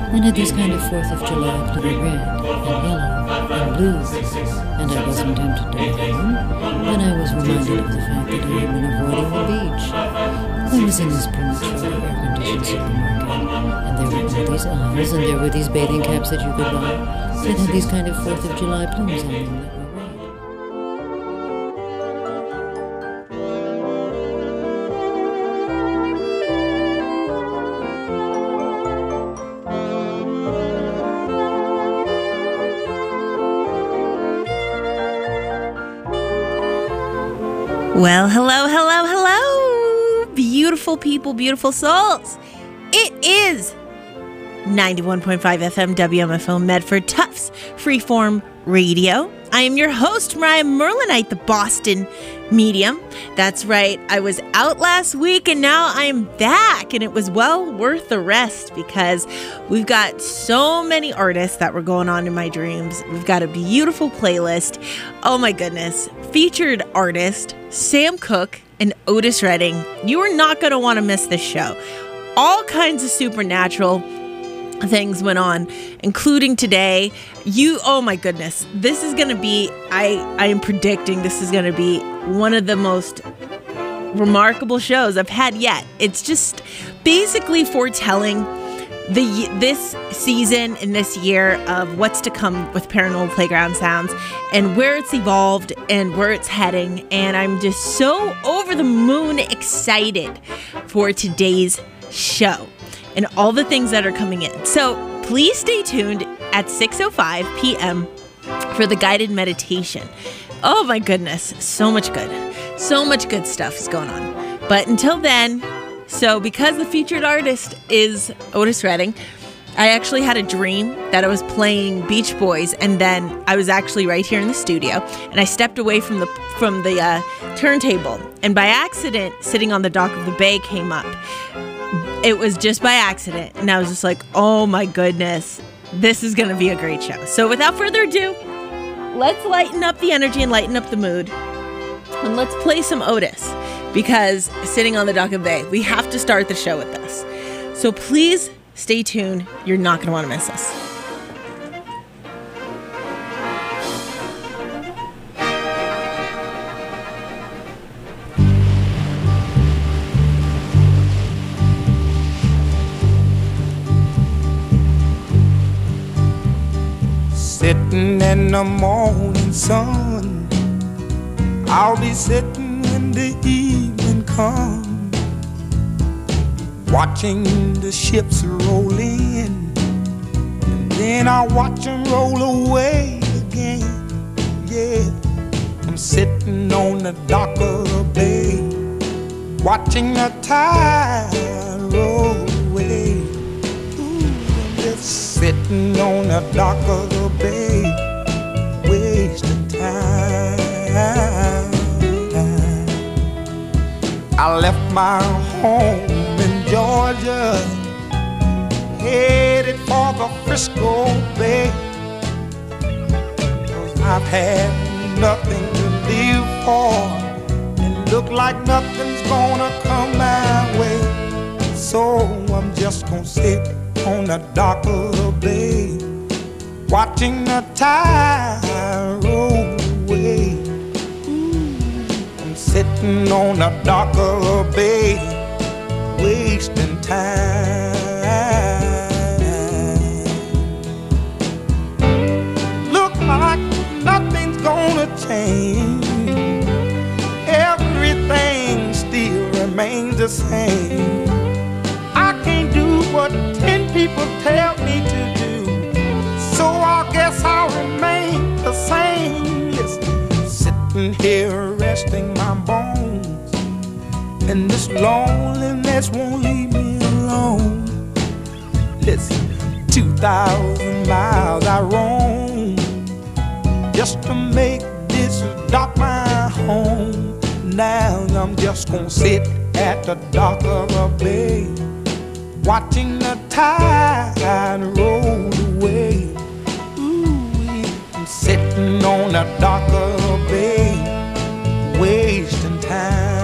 and had these kind of 4th of July glittery red and yellow and blue, and I wasn't tempted to buy them, then I was reminded of the fact that I had been avoiding the beach. I was in this premature air-conditioned supermarket, and there were all these aisles, and there were these bathing caps that you could buy that had these kind of 4th of July plumes on them that were red. Well, hello, hello, hello, beautiful people, beautiful souls. It is 91.5 FM WMFO Medford Tufts Freeform Radio. I am your host, Mariah Merlinite, the Boston medium. That's right, I was out last week and now I'm back, and it was well worth the rest because we've got so many artists that were going on in my dreams. We've got a beautiful playlist. Oh my goodness. Featured artist Sam Cooke and Otis Redding. You are not going to want to miss this show. All kinds of supernatural things went on, including today. Oh my goodness, this is going to be, I am predicting this is going to be one of the most remarkable shows I've had yet. It's just basically foretelling this season and this year of what's to come with Paranormal Playground Sounds and where it's evolved and where it's heading. And I'm just so over the moon excited for today's show and all the things that are coming in. So please stay tuned at 6:05 p.m. for the guided meditation. Oh my goodness, so much good stuff is going on. But until then, so because the featured artist is Otis Redding, I actually had a dream that I was playing Beach Boys, and then I was actually right here in the studio, and I stepped away from the turntable, and by accident, Sitting on the Dock of the Bay came up. It was just by accident, and I was just like, oh my goodness, this is going to be a great show. So without further ado, let's lighten up the energy and lighten up the mood, and let's play some Otis. Because Sitting on the Dock of the Bay, we have to start the show with this. So please stay tuned. You're not going to want to miss us. Sitting in the morning sun, I'll be sitting when the evening come, watching the ships roll in, and then I watch them roll away again. Yeah, I'm sitting on the dock of the bay, watching the tide roll away. Ooh, I'm just sitting on the dock of the bay, wasting time. I left my home in Georgia, headed for the Frisco Bay, 'cause I've had nothing to live for, and look like nothing's gonna come my way. So I'm just gonna sit on the dock of the bay, watching the tide roll away. Sitting on the dock of the bay, wasting time. Look like nothing's gonna change. Everything still remains the same. I can't do what 10 people tell me to do, so I guess I'll remain the same. Listen, sitting here resting my bones, and this loneliness won't leave me alone. Listen, 2,000 miles I roam just to make this dock my home. Now I'm just gonna sit at the dock of the bay, watching the tide roll away. Ooh, I'm sitting on the dock of the bay, wasting time.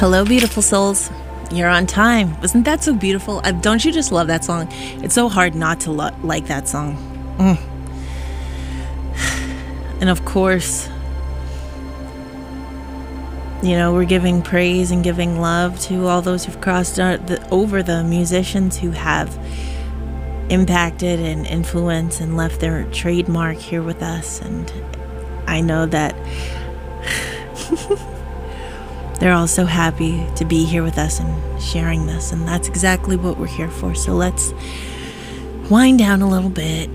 Hello, beautiful souls. You're on time. Wasn't that so beautiful? Don't you just love that song? It's so hard not to like that song. And of course, you know, we're giving praise and giving love to all those who've crossed over, the musicians who have impacted and influenced and left their trademark here with us. And I know that they're all so happy to be here with us and sharing this, and that's exactly what we're here for. So let's wind down a little bit.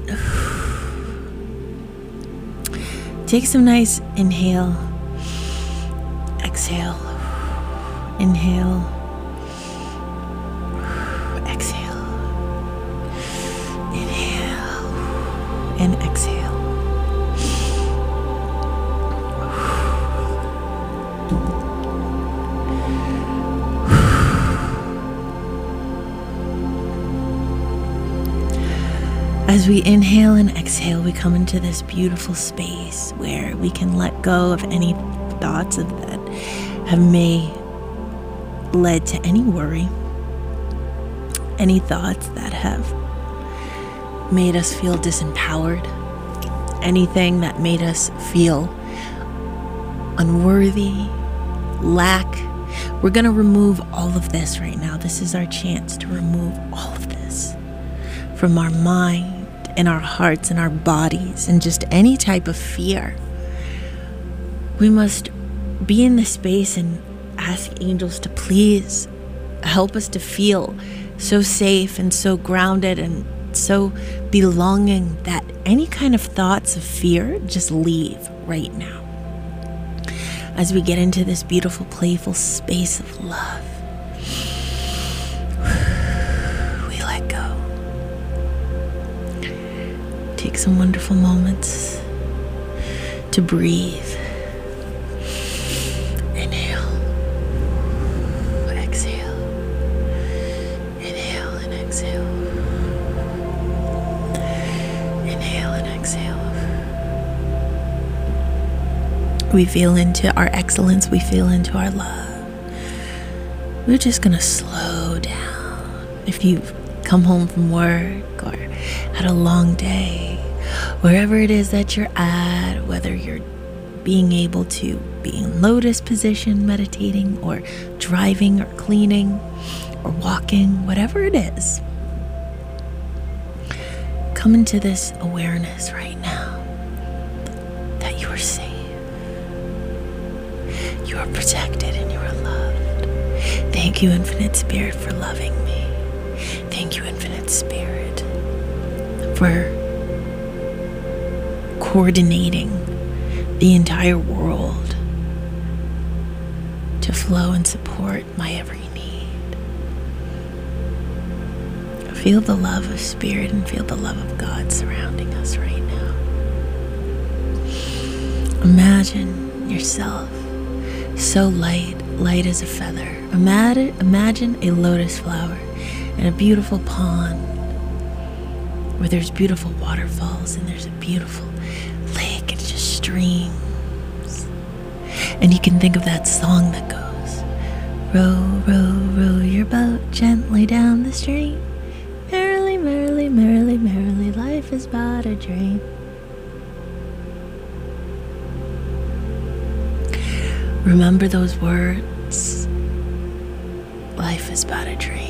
Take some nice inhale, exhale, inhale, exhale, inhale, and exhale. As we inhale and exhale, we come into this beautiful space where we can let go of any thoughts that may led to any worry, any thoughts that have made us feel disempowered, anything that made us feel unworthy, lack. We're going to remove all of this right now. This is our chance to remove all of this from our mind and our hearts and our bodies and just any type of fear. We must be in this space and ask angels to please help us to feel so safe and so grounded and so belonging that any kind of thoughts of fear just leave right now. As we get into this beautiful, playful space of love, we let go. Take some wonderful moments to breathe. Inhale, exhale, inhale and exhale, inhale and exhale. We feel into our excellence, we feel into our love. We're just gonna slow down. If you've come home from work or had a long day, wherever it is that you're at, whether you're being able to be in lotus position, meditating, or driving, or cleaning, or walking, whatever it is, come into this awareness right now that you are safe, you are protected, and you are loved. Thank you, Infinite Spirit, for loving me. Thank you, Infinite Spirit, for coordinating the entire world to flow and support my every need. Feel the love of Spirit and feel the love of God surrounding us right now. Imagine yourself so light as a feather. Imagine a lotus flower in a beautiful pond where there's beautiful waterfalls and there's a beautiful lake. It just streams. And you can think of that song that goes, row, row, row your boat gently down the stream. Merrily, merrily, merrily, merrily, life is but a dream. Remember those words. Life is but a dream.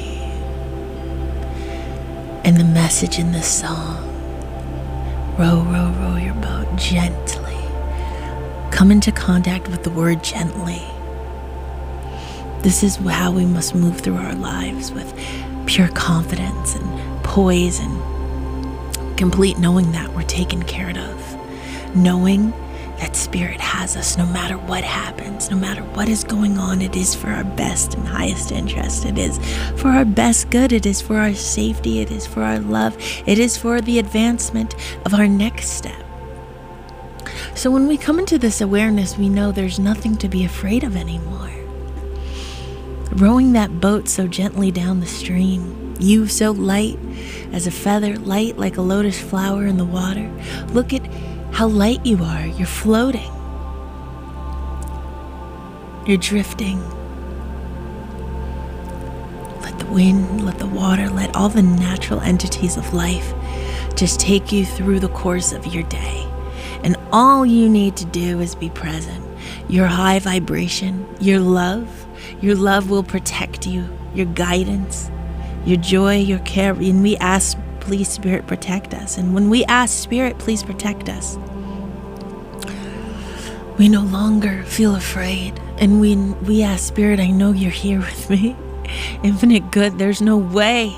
And the message in this song, row, row, row your boat gently. Come into contact with the word gently. This is how we must move through our lives, with pure confidence and poise and complete knowing that we're taken care of. Knowing that Spirit has us no matter what happens, no matter what is going on. It is for our best and highest interest. It is for our best good. It is for our safety. It is for our love. It is for the advancement of our next step. So when we come into this awareness, we know there's nothing to be afraid of anymore. Rowing that boat so gently down the stream, you so light as a feather, light like a lotus flower in the water. Look at how light you are. You're floating. You're drifting. Let the wind, let the water, let all the natural entities of life just take you through the course of your day. And all you need to do is be present. Your high vibration, your love will protect you, your guidance, your joy, your care. And we ask, please, Spirit, protect us. And when we ask, Spirit, please protect us, we no longer feel afraid. And when we ask, Spirit, I know you're here with me. Infinite good, there is no way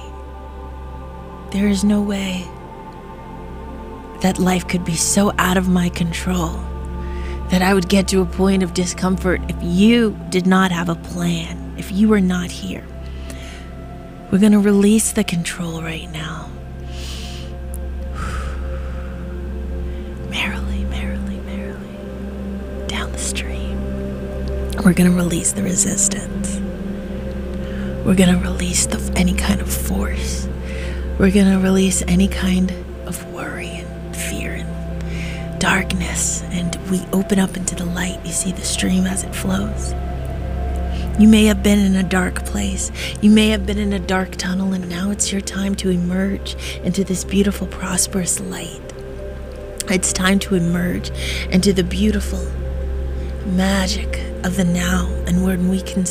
that life could be so out of my control that I would get to a point of discomfort if you did not have a plan, if you were not here. We're going to release the control right now. Merrily, merrily, merrily, down the stream. We're going to release the resistance. We're going to release any kind of force. We're going to release any kind of worry and fear and darkness. And we open up into the light. You see the stream as it flows. You may have been in a dark place. You may have been in a dark tunnel, and now it's your time to emerge into this beautiful, prosperous light. It's time to emerge into the beautiful magic of the now. And when we can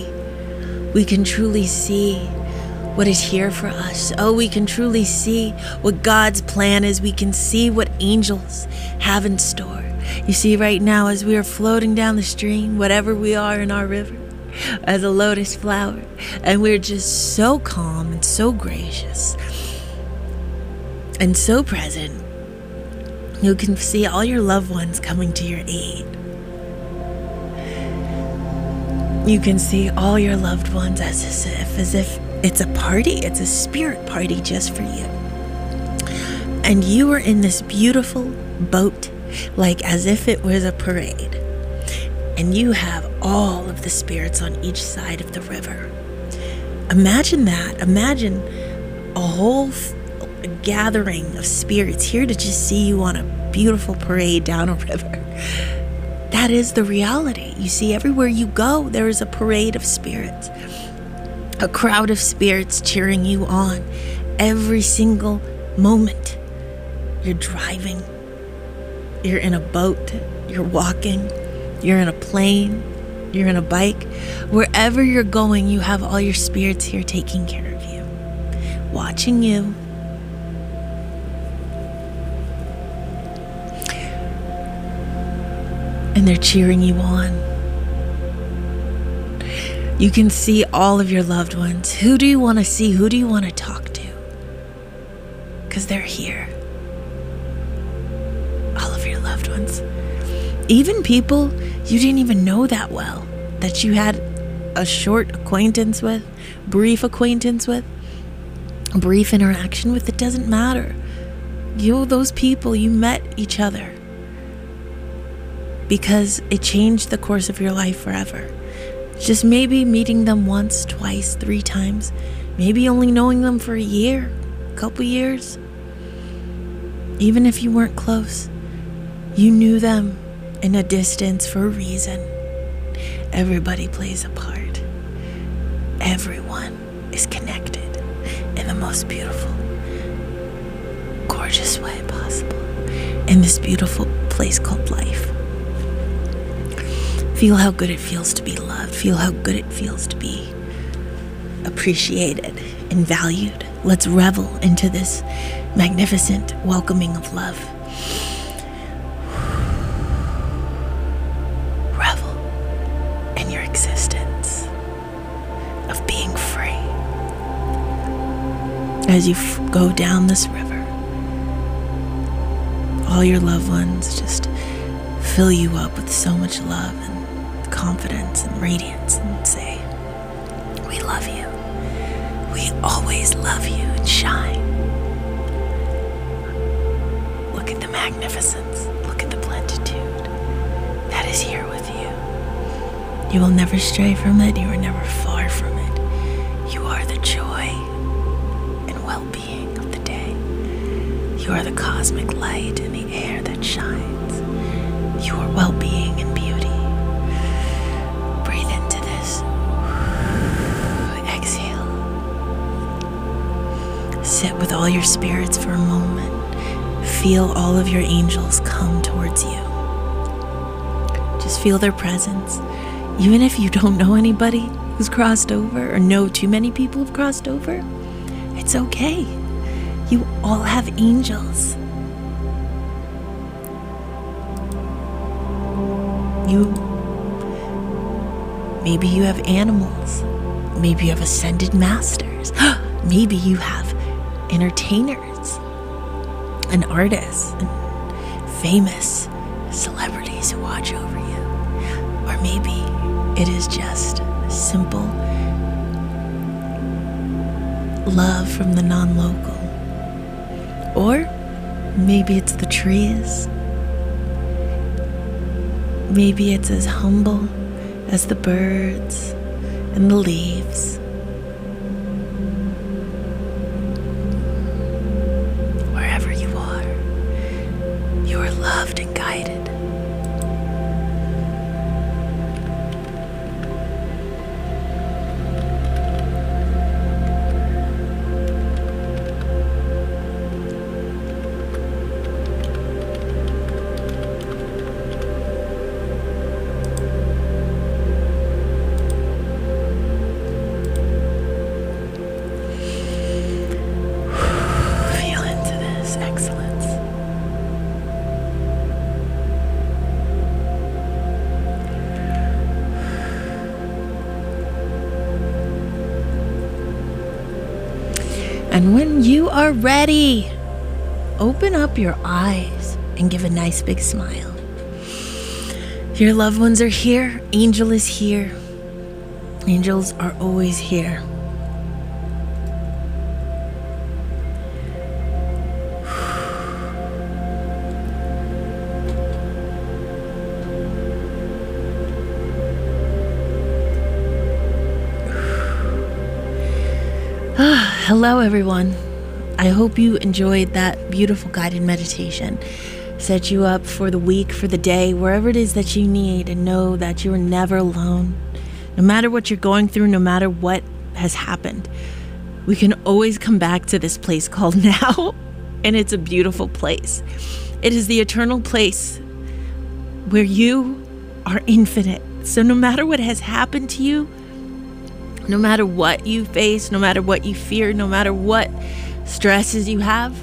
truly see what is here for us. Oh, we can truly see what God's plan is. We can see what angels have in store. You see, right now, as we are floating down the stream, whatever we are in our river, as a lotus flower, and we're just so calm and so gracious and so present, you can see all your loved ones coming to your aid. You can see all your loved ones as if it's a party. It's a spirit party just for you. And you are in this beautiful boat, like as if it was a parade. And you have all of the spirits on each side of the river. Imagine that. Imagine a whole gathering of spirits here to just see you on a beautiful parade down a river. That is the reality. You see, everywhere you go, there is a parade of spirits. A crowd of spirits cheering you on every single moment. You're driving. You're in a boat. You're walking. You're in a plane. You're in a bike. Wherever you're going, you have all your spirits here taking care of you, watching you. And they're cheering you on. You can see all of your loved ones. Who do you want to see? Who do you want to talk to? Because they're here. All of your loved ones. Even people you didn't even know that well, that you had a short acquaintance with, brief acquaintance with, a brief interaction with. It doesn't matter. Those people, you met each other because it changed the course of your life forever. Just maybe meeting them once, twice, 3 times. Maybe only knowing them for a year, a couple years. Even if you weren't close, you knew them in a distance for a reason. Everybody plays a part. Everyone is connected in the most beautiful, gorgeous way possible in this beautiful place called life. Feel how good it feels to be loved. Feel how good it feels to be appreciated and valued. Let's revel into this magnificent welcoming of love. Revel in your existence of being free. As you go down this river, all your loved ones just fill you up with so much love and confidence and radiance and say, we love you. We always love you, and shine. Look at the magnificence. Look at the plenitude that is here with you. You will never stray from it. You are never far from it. You are the joy and well-being of the day. You are the cosmic light in the air that shines. You are well-being and beauty. Breathe into this. Exhale. sit with all your spirits for a moment. Feel all of your angels come towards you. Just feel their presence. Even if you don't know anybody who's crossed over or know too many people who've crossed over, it's okay. You all have angels. Maybe you have animals. Maybe you have ascended masters. Maybe you have entertainers and artists and famous celebrities who watch over you. Or maybe it is just simple love from the non-local. Or maybe it's the trees. Maybe it's as humble as the birds and the leaves. Wherever you are loved and guided. And when you are ready, open up your eyes and give a nice big smile. Your loved ones are here. Angel is here. Angels are always here. Hello, everyone. I hope you enjoyed that beautiful guided meditation. Set you up for the week, for the day, wherever it is that you need, and know that you are never alone. No matter what you're going through, no matter what has happened, we can always come back to this place called now, and it's a beautiful place. It is the eternal place where you are infinite. So no matter what has happened to you, no matter what you face, no matter what you fear, no matter what stresses you have,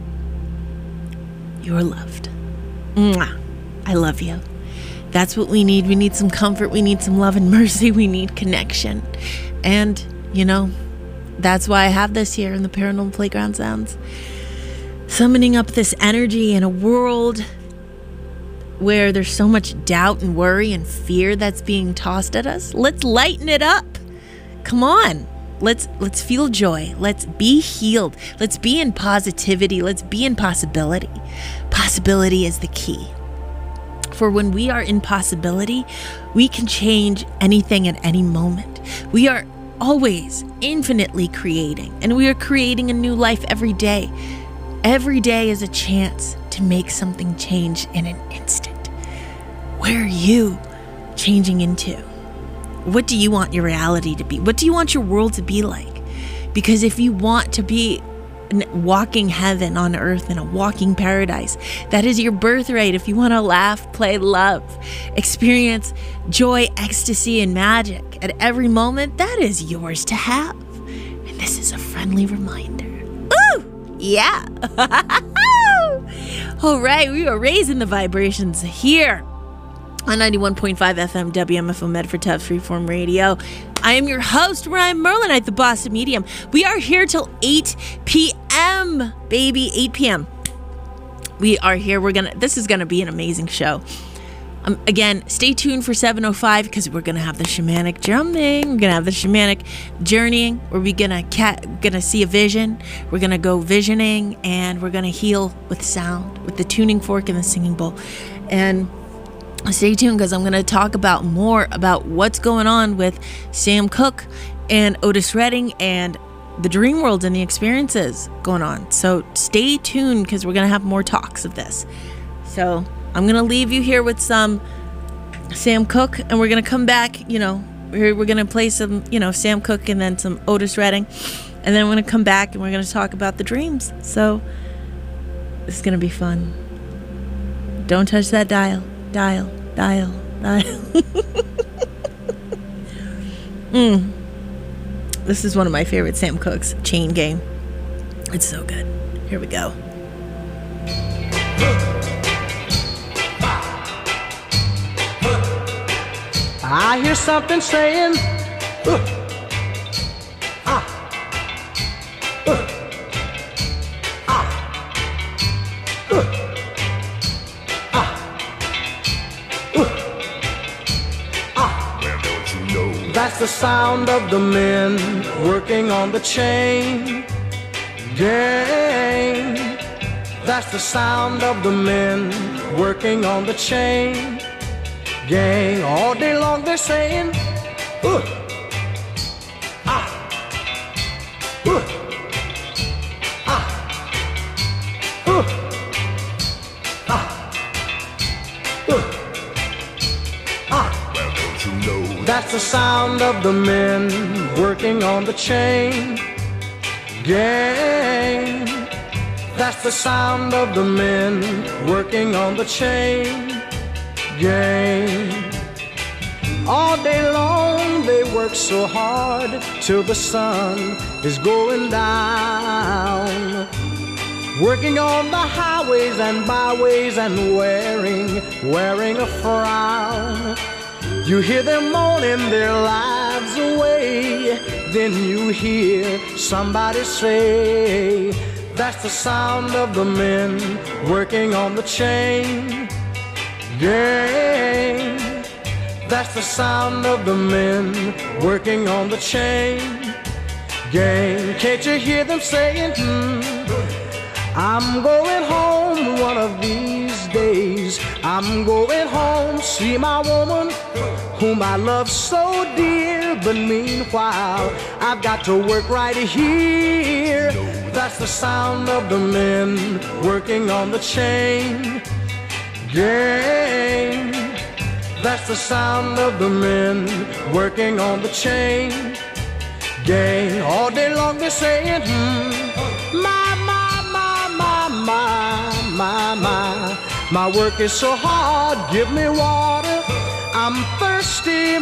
you are loved. Mwah. I love you. That's what we need. We need some comfort. We need some love and mercy. We need connection. And, that's why I have this here in the Paranormal Playground Sounds. Summoning up this energy in a world where there's so much doubt and worry and fear that's being tossed at us. Let's lighten it up. Come on, let's feel joy. Let's be healed. Let's be in positivity. Let's be in possibility. Possibility is the key. For when we are in possibility, we can change anything at any moment. We are always infinitely creating, and we are creating a new life every day. Every day is a chance to make something change in an instant. Where are you changing into? What do you want your reality to be? What do you want your world to be like? Because if you want to be a walking heaven on earth and a walking paradise, that is your birthright. If you want to laugh, play, love, experience joy, ecstasy, and magic at every moment, that is yours to have. And this is a friendly reminder. Ooh, yeah. All right, we are raising the vibrations here on 91.5 FM WMFO Medford Tufts Freeform Radio. I am your host, Ryan Merlinite, the Boston Medium. We are here till 8 p.m., baby, 8 p.m. We are here. This is gonna be an amazing show. Again, stay tuned for 7:05 because we're gonna have the shamanic drumming. We're gonna have the shamanic journeying. We're gonna see a vision. We're gonna go visioning, and we're gonna heal with sound, with the tuning fork and the singing bowl. And stay tuned because I'm going to talk more about what's going on with Sam Cooke and Otis Redding and the dream world and the experiences going on. So stay tuned because we're going to have more talks of this. So I'm going to leave you here with some Sam Cooke, and we're going to come back, we're going to play some, Sam Cooke and then some Otis Redding. And then I'm going to come back and we're going to talk about the dreams. So it's going to be fun. Don't touch that dial. Dial. This is one of my favorite Sam Cooke's, Chain Gang. It's so good. Here we go. I hear something saying, That's the sound of the men working on the chain gang. That's the sound of the men working on the chain gang. All day long they're saying, That's the sound of the men working on the chain gang. That's the sound of the men working on the chain gang. All day long they work so hard till the sun is going down, working on the highways and byways and wearing a frown. You hear them moaning their lives away, then you hear somebody say, that's the sound of the men working on the chain gang. That's the sound of the men working on the chain gang. Can't you hear them saying, I'm going home one of these days. I'm going home, see my woman whom I love so dear. But meanwhile, I've got to work right here. That's the sound of the men working on the chain gang. That's the sound of the men working on the chain gang. All day long they're saying, my work is so hard, give me water, I'm thirsty,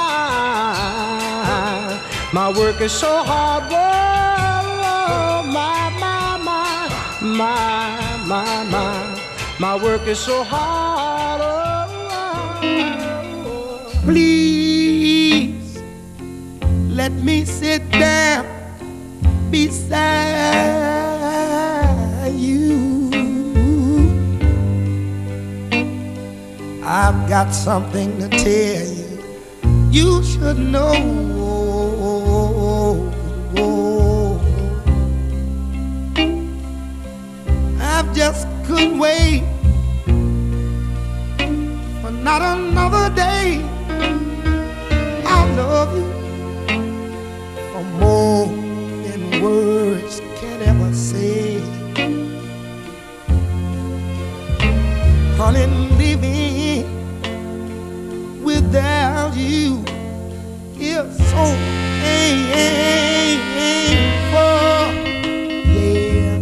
my work is so hard, whoa, my work is so hard, oh. Please let me sit down beside you. I've got something to tell you. You should know. I just couldn't wait for not another day. I love you for more than words can ever say. Honey, living without you is so painful. Yeah,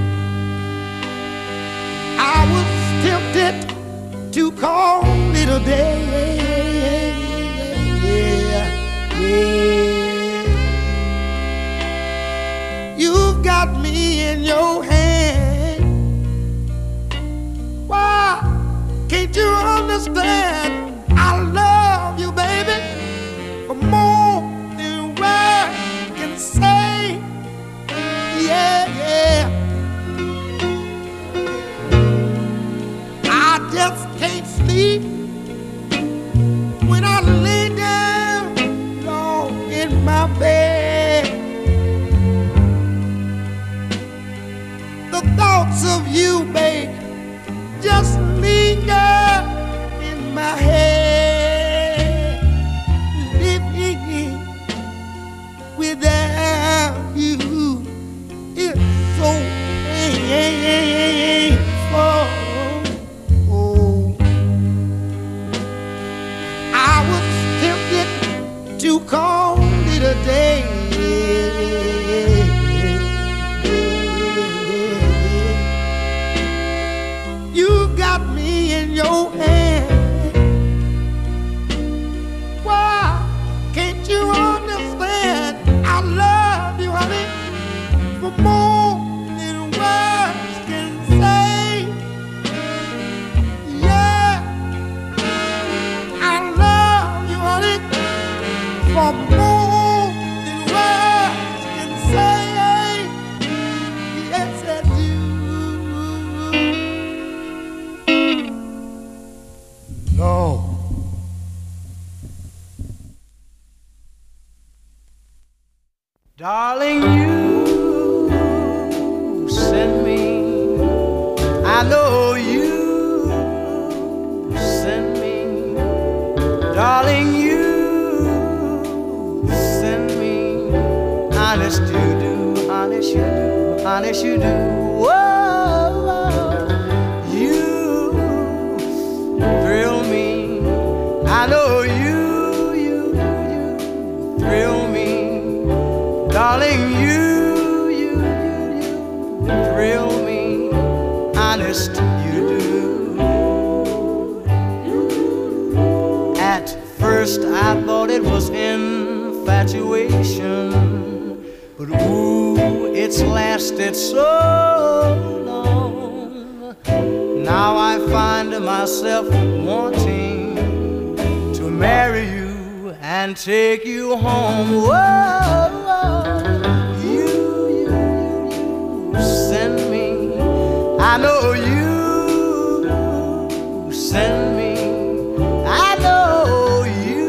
I was tempted to call it a day. Yeah. You've got me in your hand. Why can't you understand? I love you, baby, for more than words can say. Yeah, yeah. I just can't sleep when I lay down long in my bed. The thoughts of you, baby, just linger in my head. Living without you is so painful. Oh, I was tempted to call it a day. Darling, you send me. I know you send me. Darling, you send me. Honest you do, honest you do, honest you do. Whoa, you thrill me. I know you thrill me. Darling, you thrill me. Honest you do. At first I thought it was infatuation, but ooh, it's lasted so long. Now I find myself wanting to marry you and take you home. Whoa, you send me. I know you send me. I know you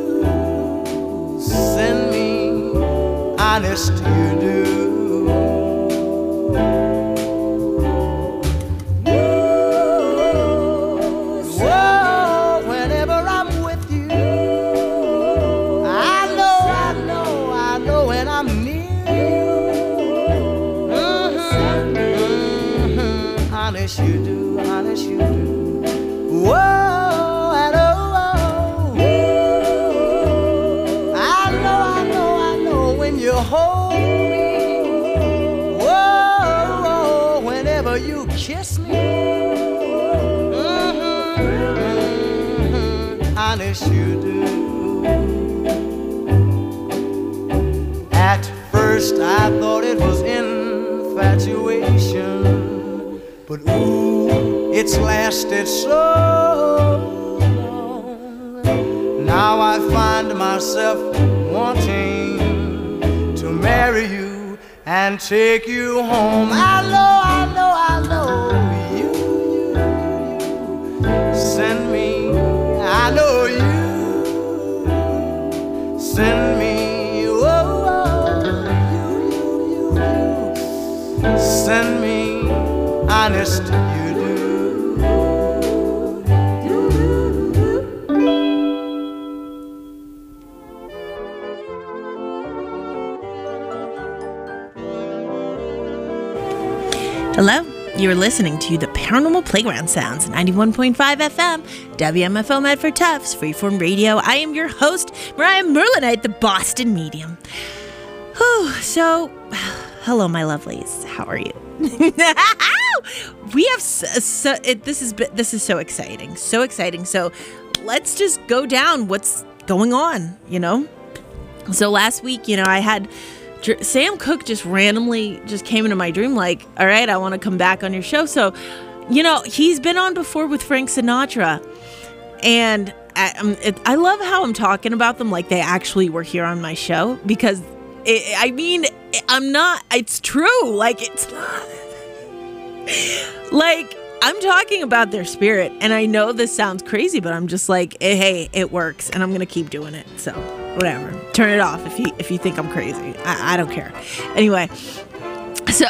send me. Honest you do. Honest you do, honest you do. Whoa, and oh, I know when you hold me. Whoa, whenever you kiss me. Honest you do. At first I thought it was infatuation, but ooh, it's lasted so long. Now I find myself wanting to marry you and take you home. I know you send me. I know you send me. You send me. Honest you do. Hello, you're listening to the Paranormal Playground Sounds, 91.5 FM, WMFO Medford Tufts, Freeform Radio. I am your host, Mariah Merlinite, the Boston Medium. Whew, so, hello, my lovelies. How are you? We have this is so exciting, so exciting. So let's just go down what's going on, you know. So last week, you know, I had Sam Cooke just randomly just came into my dream like, all right, I want to come back on your show. So, you know, he's been on before with Frank Sinatra, and I love how I'm talking about them like they actually were here on my show, because it's true. Like, it's not. Like, I'm talking about their spirit, and I know this sounds crazy, but I'm just like, hey, it works, and I'm gonna keep doing it. So, whatever. Turn it off if you think I'm crazy. I don't care. Anyway, so,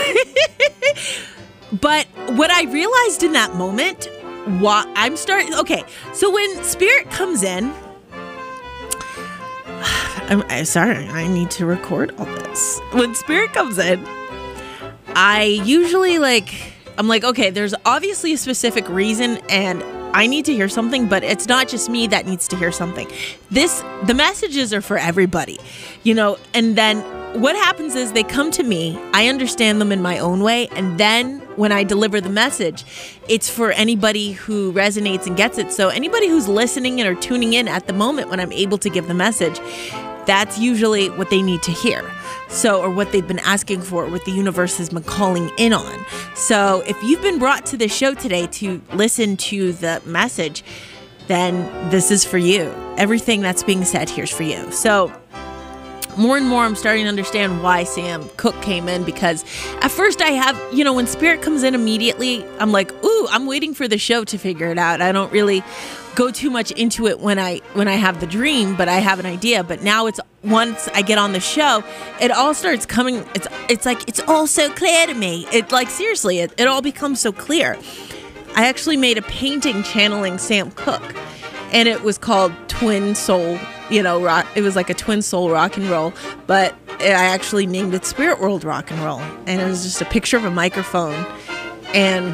but what I realized in that moment, okay, so when spirit comes in, I'm sorry, I need to record all this. When spirit comes in, I usually I'm like, okay, there's obviously a specific reason and I need to hear something, but it's not just me that needs to hear something. The messages are for everybody, you know, and then what happens is they come to me, I understand them in my own way, and then when I deliver the message, it's for anybody who resonates and gets it. So anybody who's listening or tuning in at the moment when I'm able to give the message, that's usually what they need to hear. So, or what they've been asking for, what the universe has been calling in on. So if you've been brought to the show today to listen to the message, then this is for you. Everything that's being said here is for you. So more and more, I'm starting to understand why Sam Cooke came in, because at first I have, you know, when spirit comes in immediately, I'm like, ooh, I'm waiting for the show to figure it out. I don't really go too much into it when I have the dream, but I have an idea. But now it's once I get on the show, it all starts coming. It's like it's all so clear to me. It like seriously, it all becomes so clear. I actually made a painting channeling Sam Cooke, and it was called Twin Soul. Rock. It was like a twin soul rock and roll, but I actually named it Spirit World Rock and Roll, and it was just a picture of a microphone, and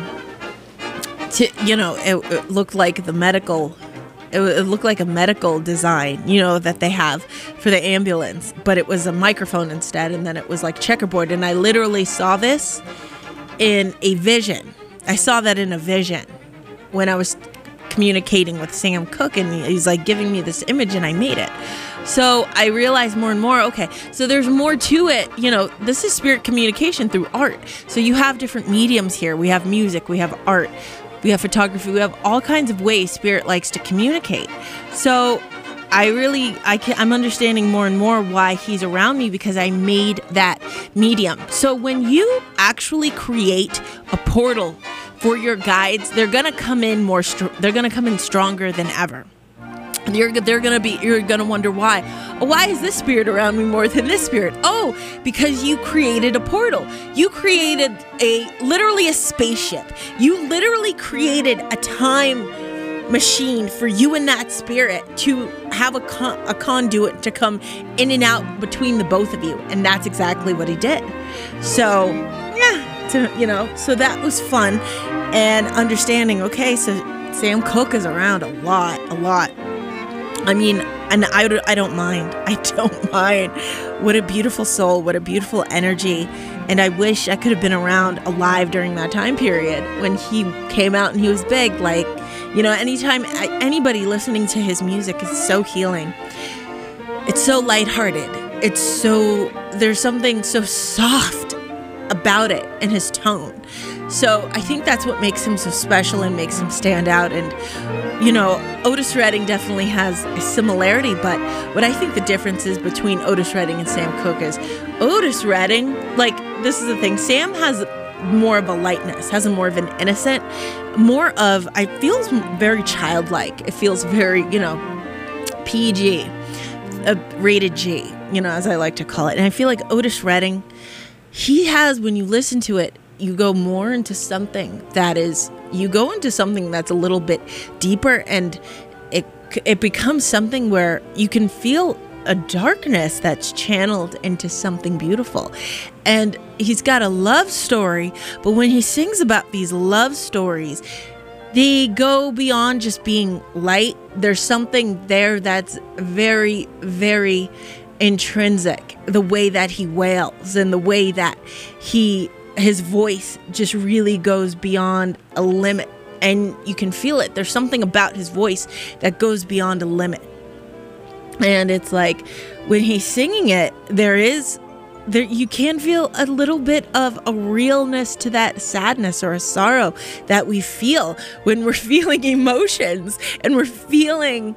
it looked like the medical. It looked like a medical design, that they have for the ambulance, but it was a microphone instead, and then it was like checkerboard, and I literally saw this in a vision. I saw that in a vision when I was communicating with Sam Cooke, and he's like giving me this image, and I made it. So I realized more and more, okay, so there's more to it. This is spirit communication through art. So you have different mediums here. We have music, we have art, we have photography, we have all kinds of ways spirit likes to communicate. So I'm understanding more and more why he's around me, because I made that medium. So when you actually create a portal for your guides, they're gonna come in they're gonna come in stronger than ever. You're gonna wonder why. Why is this spirit around me more than this spirit? Oh, because you created a portal. You created literally a spaceship. You literally created a time machine for you and that spirit to have a conduit to come in and out between the both of you, and that's exactly what he did. So so that was fun, and understanding, okay, so Sam Cooke is around a lot. I mean, and I don't mind. I don't mind. What a beautiful soul. What a beautiful energy. And I wish I could have been around alive during that time period when he came out and he was big. Like, anytime anybody listening to his music is so healing. It's so lighthearted. There's something so soft about it and his tone. So I think that's what makes him so special and makes him stand out. And Otis Redding definitely has a similarity, but what I think the difference is between Otis Redding and Sam Cooke is Otis Redding, like, this is the thing, Sam has more of a lightness, has a more of an innocent, it feels very childlike. It feels very, PG, rated G, as I like to call it. And I feel like Otis Redding, he has, when you listen to it, you go more into something that's a little bit deeper, and it becomes something where you can feel a darkness that's channeled into something beautiful. And he's got a love story, but when he sings about these love stories, they go beyond just being light. There's something there that's very, very intrinsic. The way that he wails and the way that his voice just really goes beyond a limit, and you can feel it. There's something about his voice that goes beyond a limit, and it's like when he's singing it, you can feel a little bit of a realness to that sadness or a sorrow that we feel when we're feeling emotions, and we're feeling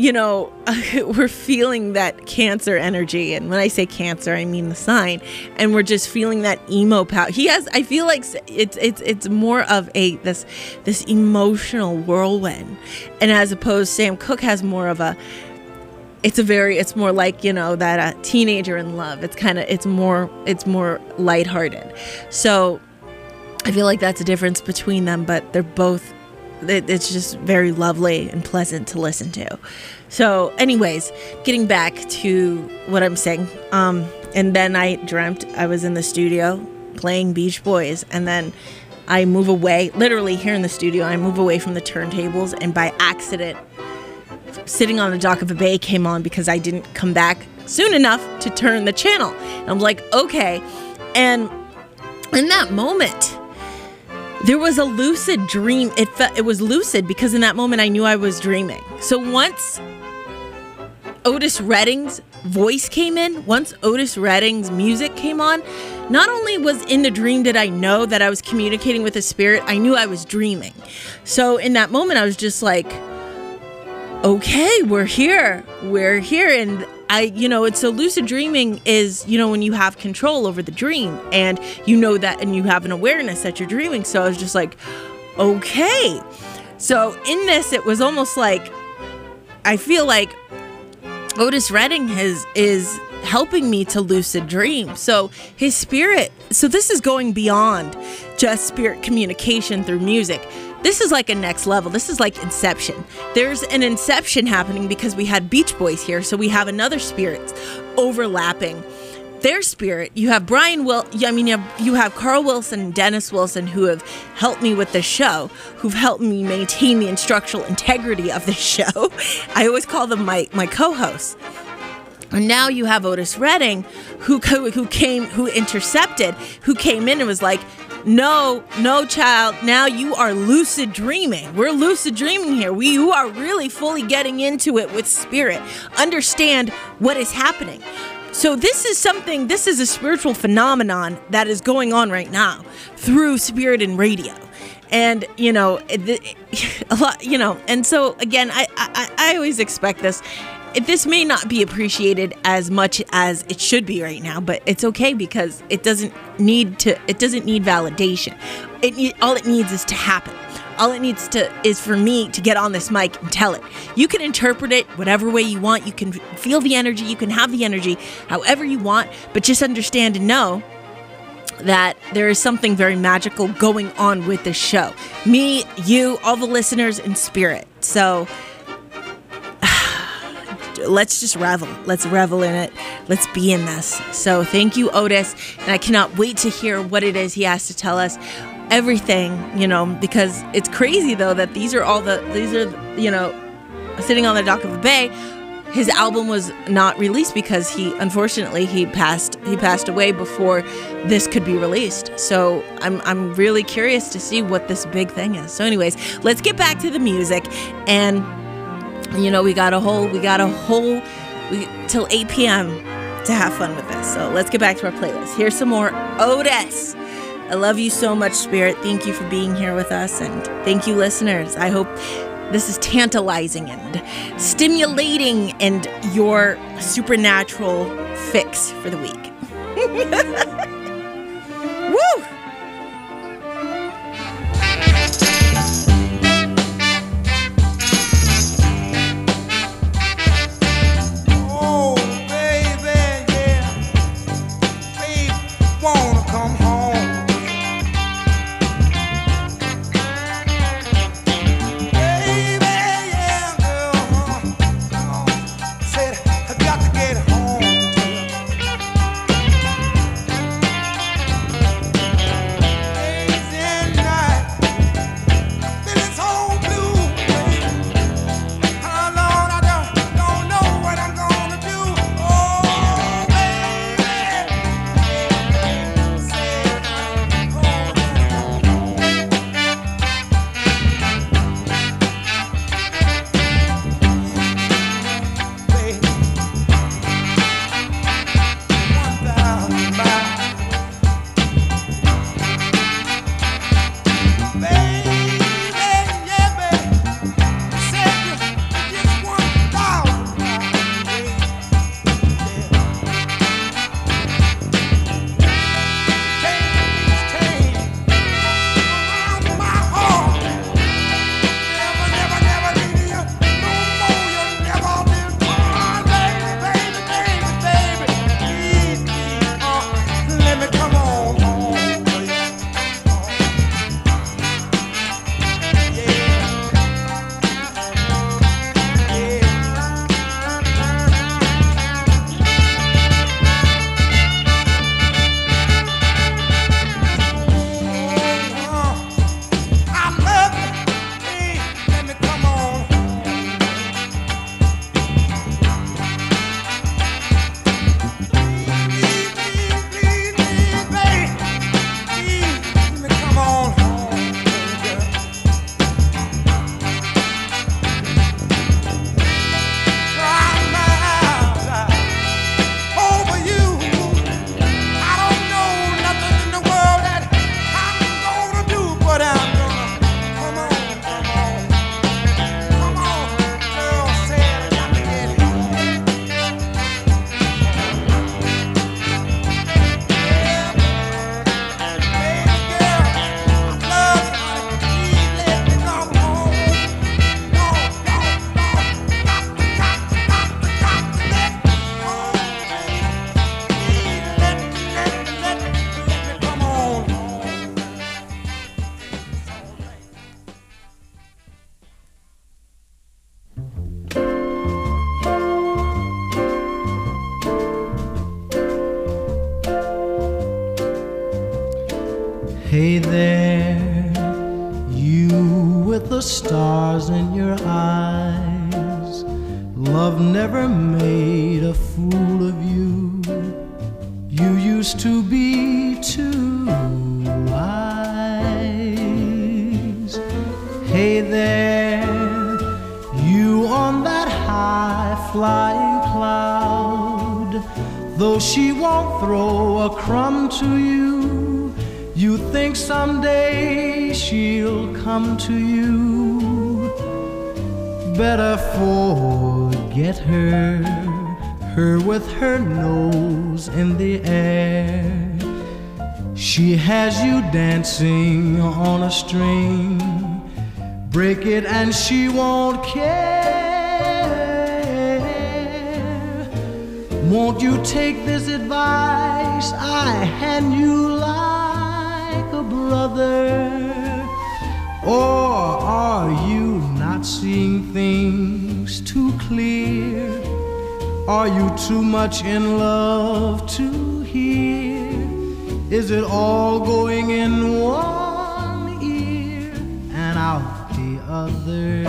that Cancer energy. And when I say Cancer, I mean the sign. And we're just feeling that emo power. I feel like it's more of this emotional whirlwind. And as opposed, Sam Cooke has more of it's more like, that a teenager in love. It's more lighthearted. So I feel like that's a difference between them, but they're both, it's just very lovely and pleasant to listen to. So anyways, getting back to what I'm saying, and then I dreamt I was in the studio playing Beach Boys, and then I move away, literally here in the studio, I move away from the turntables, and by accident, Sitting on the Dock of a Bay came on because I didn't come back soon enough to turn the channel. And I'm like, okay. And in that moment, there was a lucid dream. It was lucid because in that moment I knew I was dreaming. So once Otis Redding's voice came in, once Otis Redding's music came on, not only was in the dream did I know that I was communicating with a spirit, I knew I was dreaming. So in that moment I was just like, okay, we're here. And it's so lucid dreaming is, when you have control over the dream and that, and you have an awareness that you're dreaming. So I was just like, okay. So in this, it was almost like, I feel like Otis Redding is helping me to lucid dream. So his spirit, so this is going beyond just spirit communication through music. This is like a next level. This is like Inception. There's an Inception happening because we had Beach Boys here. So we have another spirit overlapping their spirit. You have you have Carl Wilson and Dennis Wilson, who have helped me with the show, who've helped me maintain the instructional integrity of the show. I always call them my co-hosts. And now you have Otis Redding, who intercepted, who came in and was like, no, child, now you are lucid dreaming. We're lucid dreaming here. You are really fully getting into it with spirit. Understand what is happening. So this is a spiritual phenomenon that is going on right now through spirit and radio. And, a lot, and so again, I always expect this. This may not be appreciated as much as it should be right now, but it's okay because it doesn't need validation. All it needs is to happen. All it needs is for me to get on this mic and tell it. You can interpret it whatever way you want. You can feel the energy. You can have the energy however you want, but just understand and know that there is something very magical going on with this show. Me, you, all the listeners in spirit. So let's just revel. Let's revel in it. Let's be in this. So thank you, Otis. And I cannot wait to hear what it is he has to tell us. Everything, because it's crazy though that these are sitting on the dock of the bay. His album was not released because he passed away before this could be released. So I'm really curious to see what this big thing is. So anyways, let's get back to the music. And we got a whole till 8 p.m. to have fun with this. So let's get back to our playlist. Here's some more Otis. I love you so much, Spirit. Thank you for being here with us. And thank you, listeners. I hope this is tantalizing and stimulating and your supernatural fix for the week. Woo! Hey there, you with the stars in your eyes. Love never made a fool of you. You used to be too wise. Hey there, you on that high flying cloud. Though she won't throw a crumb to you, you think someday she'll come to you. Better forget her, her with her nose in the air. She has you dancing on a string. Break it and she won't care. Won't you take this advice I hand you like a brother? Or are you not seeing things too clear? Are you too much in love to hear? Is it all going in one ear and out the other?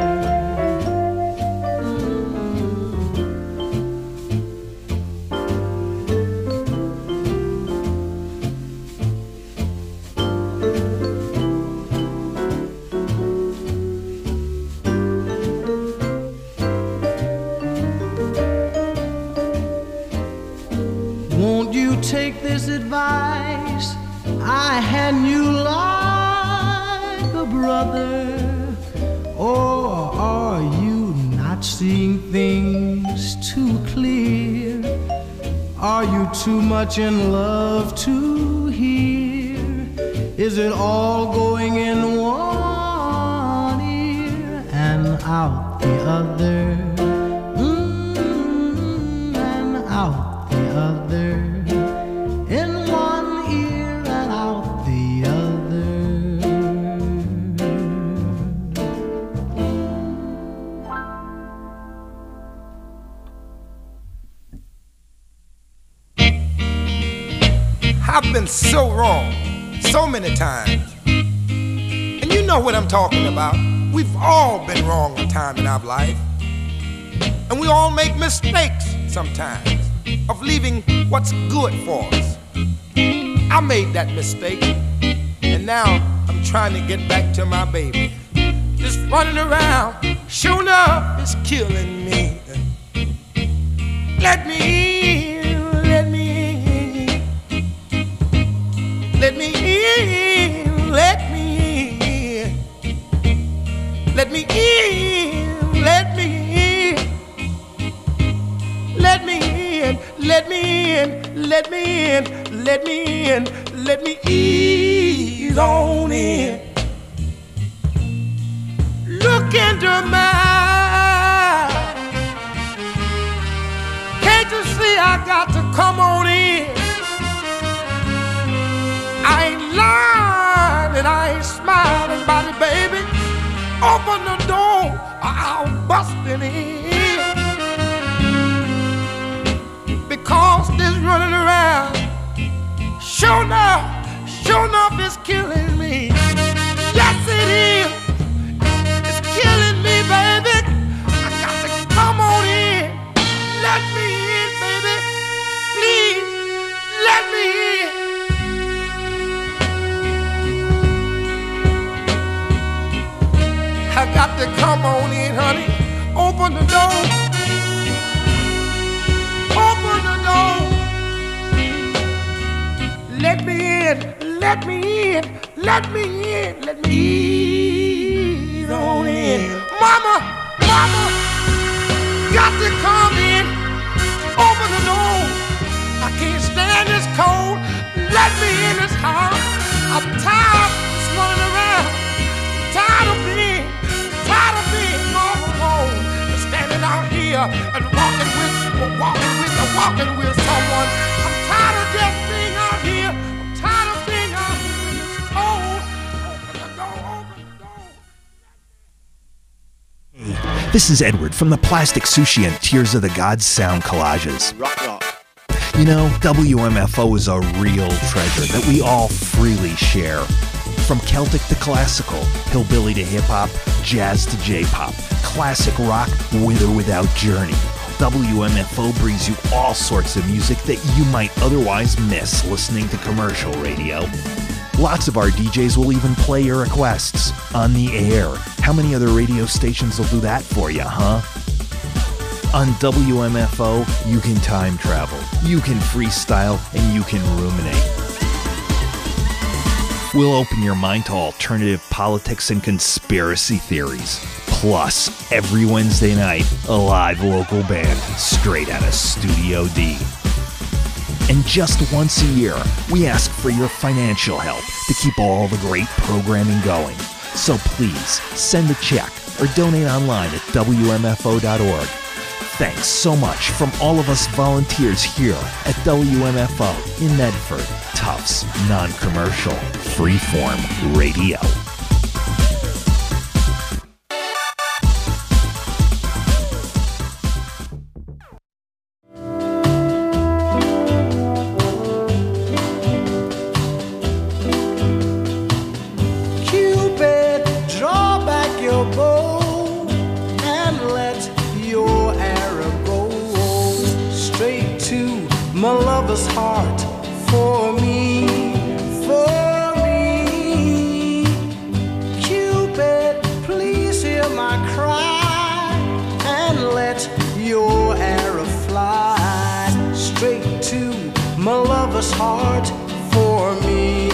Won't you take this advice I hand you like a brother? Or are you not seeing things too clear? Are you too much in love to hear? Is it all going in one ear and out the other? And out the other. In one ear and out the other. I've been so wrong so many times. And you know what I'm talking about. We've all been wrong a time in our life. And we all make mistakes sometimes of leaving what's good for us. I made that mistake, and now I'm trying to get back to my baby. Just running around, sure enough, it's killing me. Let me in, let me in. Let me in, let me in. Let me in, let me in. Let me in, let me in, let me in, let me in, let me ease on in. Look into my eyes. Can't you see I got to come on in? I ain't lying and I ain't smiling about it, baby. Open the door or I'll bust it in. Because this running around, sure enough, it's killing me. Yes, it is. It's killing me, baby. I got to come on in. Let me in, baby. Please, let me in. I got to come on in, honey. Open the door. Open the door. Let me in, let me in, let me in, let me ease on in. Mama, mama, got to come in. Open the door. I can't stand this cold. Let me in this house. I'm tired of running around. Tired of being all alone. Standing out here and walking with someone. I'm tired of just being out here. I'm tired of being out here when it's cold. Open the door, open the door. Hey, this is Edward from the Plastic Sushi and Tears of the Gods sound collages. Rock, rock. You know, WMFO is a real treasure that we all freely share. From Celtic to classical, hillbilly to hip-hop, jazz to J-pop, classic rock with or without Journey. WMFO brings you all sorts of music that you might otherwise miss listening to commercial radio. Lots of our DJs will even play your requests on the air. How many other radio stations will do that for you, huh? On WMFO, you can time travel, you can freestyle, and you can ruminate. We'll open your mind to alternative politics and conspiracy theories. Plus, every Wednesday night, a live local band straight out of Studio D. And just once a year, we ask for your financial help to keep all the great programming going. So please, send a check or donate online at WMFO.org. Thanks so much from all of us volunteers here at WMFO in Medford, Tufts Non-Commercial Freeform Radio. Heart for me, Cupid, please hear my cry and let your arrow fly straight to my lover's heart for me.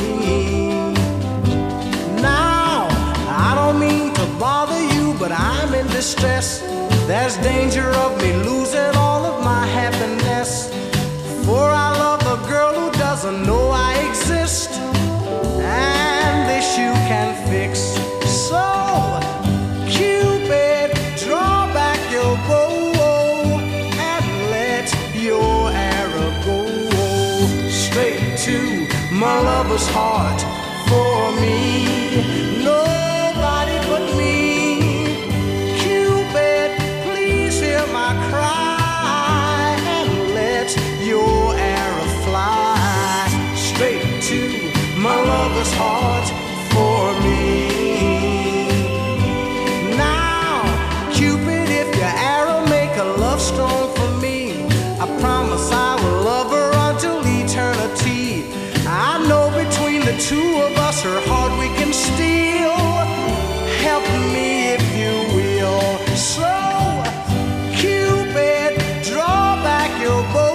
Now, I don't mean to bother you, but I'm in distress. There's danger of me losing all of my happiness. For I love a girl who doesn't know I exist, and this you can fix. So, Cupid, draw back your bow and let your arrow go straight to my lover's heart for me. Nobody but me. Cupid, please hear my cry and let your arrow fly straight to my lover's heart for me. Now, Cupid, if your arrow make a love stone for me, I promise I will love her until eternity. I know between the two of us her heart we can steal. Help me if you will. So, Cupid, draw back your bow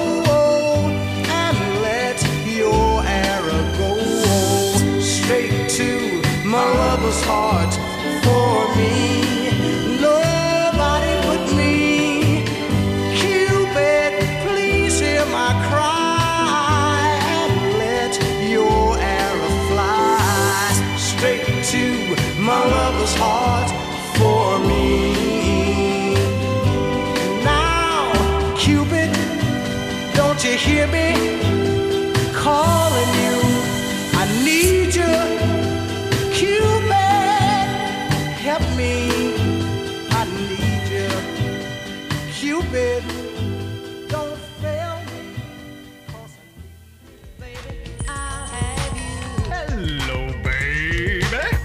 my lover's heart for me. Nobody but me. Cupid, please hear my cry and let your arrow fly straight to my lover's heart for me. Now, Cupid, don't you hear me calling you? I need you. Cupid, help me, I need you. Cupid, don't fail me, 'cause I need you, baby, I'll have you. Hello, baby.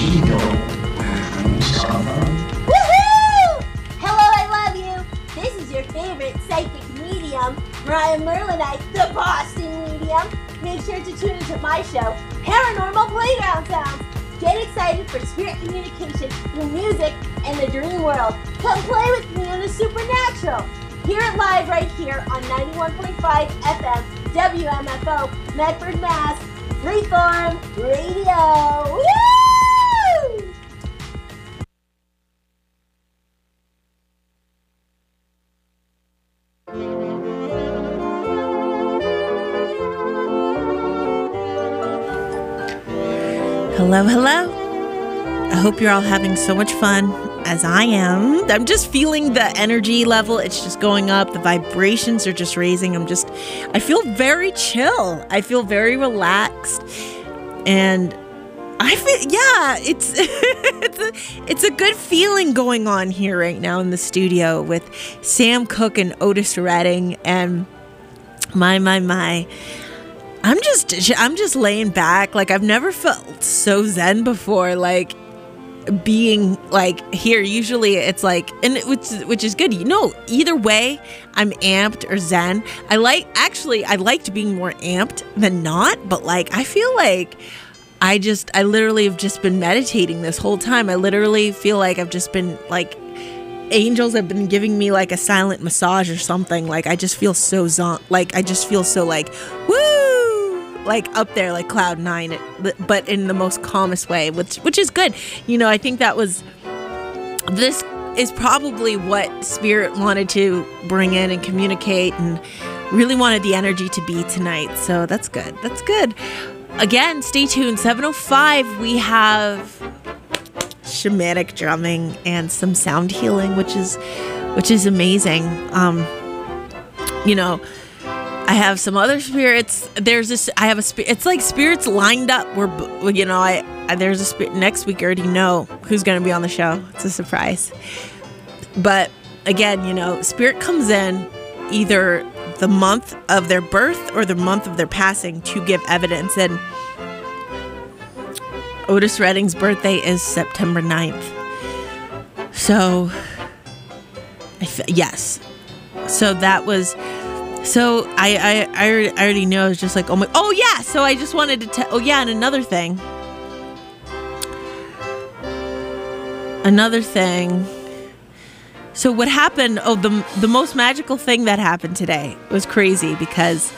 Woohoo! Hello, I love you. This is your favorite psychic medium, Mariah Merlinite, the Boston medium. Make sure to tune into my show, Paranormal Playground Sounds. Get excited for spirit communication through music and the dream world. Come play with me on the supernatural. Hear it live right here on 91.5 FM, WMFO, Medford, Mass. Freeform Radio. Woo! Hello, hello. I hope you're all having so much fun as I am. I'm just feeling the energy level. It's just going up. The vibrations are just raising. I feel very chill. I feel very relaxed. And I feel, yeah, it's it's a good feeling going on here right now in the studio with Sam Cooke and Otis Redding. And My. I'm just laying back. Like, I've never felt so zen before. Like, being like here, usually it's like, and which is good. You know, either way, I'm amped or zen. I liked being more amped than not, but like, I feel like I literally have just been meditating this whole time. I literally feel like I've just been like, angels have been giving me like a silent massage or something. Like, I just feel so I just feel so like, woo, like up there, like cloud nine, but in the most calmest way, which is good. You know, I think this is probably what Spirit wanted to bring in and communicate, and really wanted the energy to be tonight. So that's good. That's good. Again, stay tuned. 7:05, we have shamanic drumming and some sound healing, which is amazing. You know, I have some other spirits. It's like spirits lined up. You know, there's a spirit next week. I already know who's going to be on the show. It's a surprise. But again, you know, spirit comes in either the month of their birth or the month of their passing to give evidence. And Otis Redding's birthday is September 9th. So, yes. So that was, so I already know. I was just like, oh yeah. So I just wanted to tell, and another thing. So what happened, the most magical thing that happened today was crazy because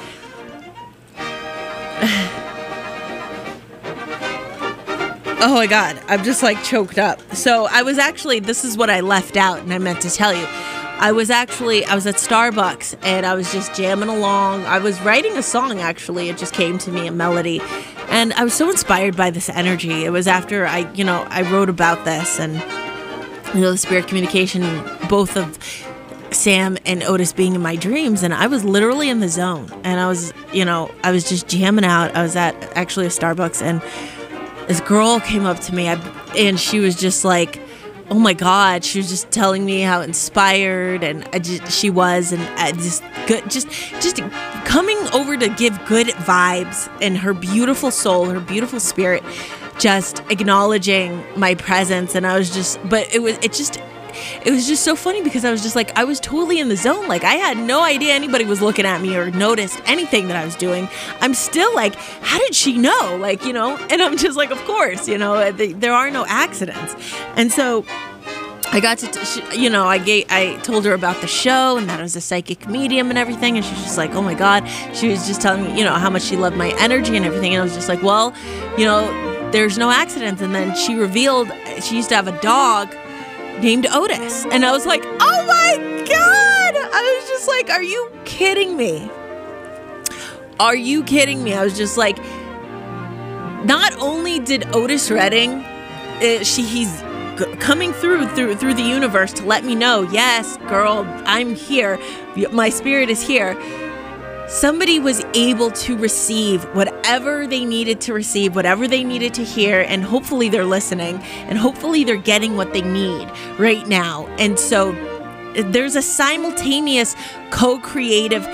oh my God, I'm just like choked up. So I was actually, this is what I left out and I meant to tell you. I was at Starbucks and I was just jamming along. I was writing a song, actually. It just came to me, a melody. And I was so inspired by this energy. It was after I wrote about this and, you know, the spirit communication, both of Sam and Otis being in my dreams. And I was literally in the zone. And I was just jamming out. I was at actually a Starbucks, and this girl came up to me and she was just like, oh my God, she was just telling me how inspired she was, and just coming over to give good vibes, and her beautiful soul, her beautiful spirit, just acknowledging my presence. And I was just, but it was just so funny because I was just like, I was totally in the zone. Like, I had no idea anybody was looking at me or noticed anything that I was doing. I'm still like, how did she know? Like, you know, and I'm just like, of course, you know, there are no accidents. And so I got to, I told her about the show and that I was a psychic medium and everything. And she's just like, oh my God. She was just telling me, you know, how much she loved my energy and everything. And I was just like, well, you know, there's no accidents. And then she revealed she used to have a dog named Otis. And I was like, oh my God. I was just like, are you kidding me? Are you kidding me? I was just like, not only did Otis Redding, he's coming through the universe to let me know, yes, girl, I'm here. My spirit is here. Somebody was able to receive whatever they needed to receive, whatever they needed to hear, and hopefully they're listening, and hopefully they're getting what they need right now. And so there's a simultaneous co-creative,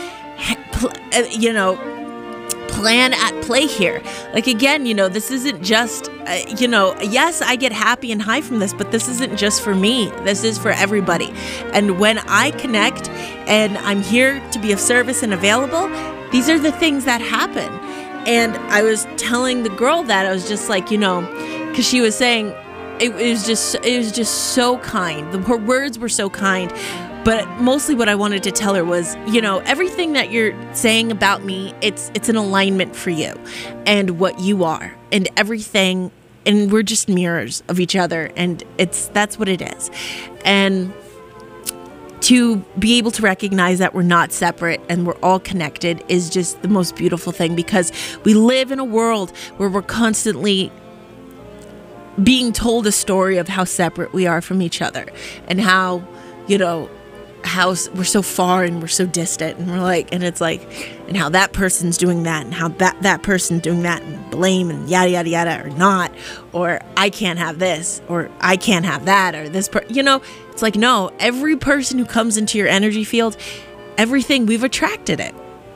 plan at play here. Like, again, you know, this isn't just, yes, I get happy and high from this, but this isn't just for me. This is for everybody. And when I connect and I'm here to be of service and available, these are the things that happen. And I was telling the girl that, I was just like, you know, because she was saying it was just so kind. Her words were so kind. But mostly what I wanted to tell her was, you know, everything that you're saying about me, it's an alignment for you and what you are and everything. And we're just mirrors of each other. And that's what it is. And to be able to recognize that we're not separate and we're all connected is just the most beautiful thing, because we live in a world where we're constantly being told a story of how separate we are from each other and how, you know, how we're so far and we're so distant, and we're like, and it's like, and how that person's doing that, and how that person's doing that, and blame and yada yada yada, or not, or I can't have this, or I can't have that, or this you know, it's like, no, every person who comes into your energy field, everything, we've attracted it.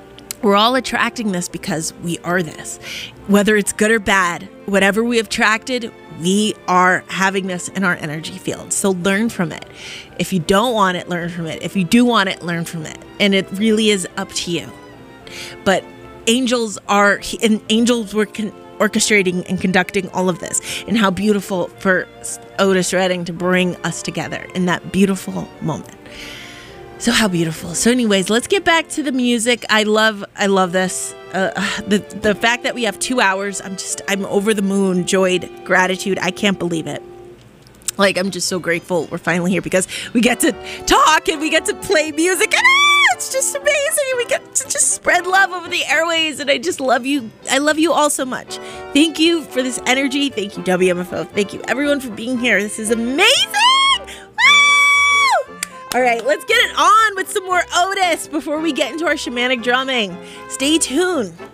We're all attracting this because we are this. Whether it's good or bad, whatever we have attracted, we are having this in our energy field. So learn from it. If you don't want it, learn from it. If you do want it, learn from it. And it really is up to you. But angels were orchestrating and conducting all of this. And how beautiful for Otis Redding to bring us together in that beautiful moment. So how beautiful. So anyways, let's get back to the music. I love this. The fact that we have 2 hours, I'm over the moon, joyed, gratitude. I can't believe it. Like, I'm just so grateful we're finally here because we get to talk and we get to play music. And it's just amazing. We get to just spread love over the airways. And I just love you. I love you all so much. Thank you for this energy. Thank you, WMFO. Thank you, everyone, for being here. This is amazing. All right, let's get it on with some more Otis before we get into our shamanic drumming. Stay tuned.